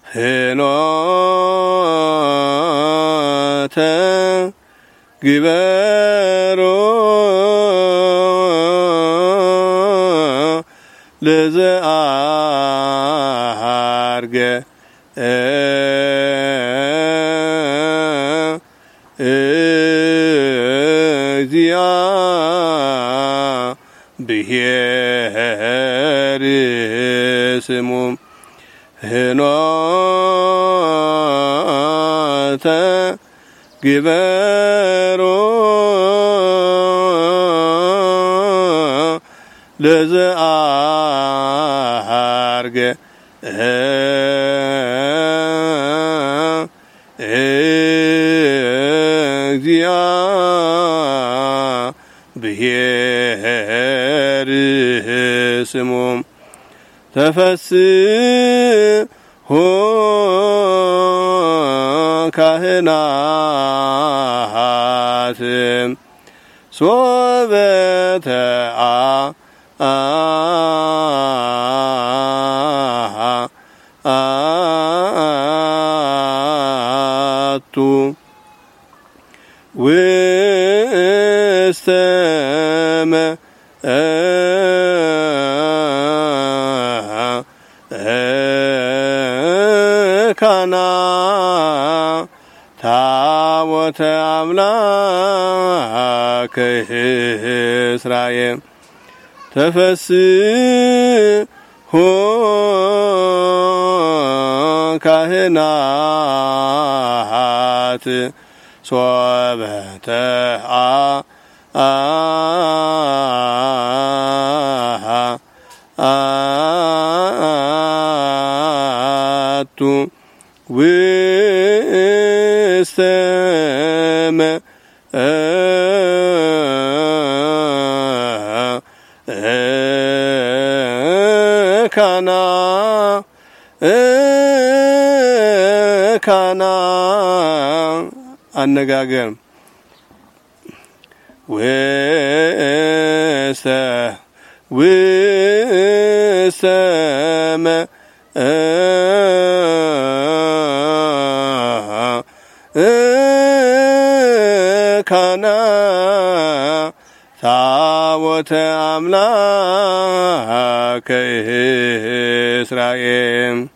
ፍኖተ ግበሮ ለዘአርገ እግዚአብሔር ስሙ ፍኖተ ግበሮ ለዘአርገ እግዚአብሔር ስሙ ተፈስሑ ካህናት ሶበ ተአቱ ውስተ ካና ታቦተ አምላክ እስራኤል ተፈስሑ ካህናት ሶበ ተአቱ ውስተ ካና አነጋገር ውስተ ካና ታቦተ አምላክ እስራኤል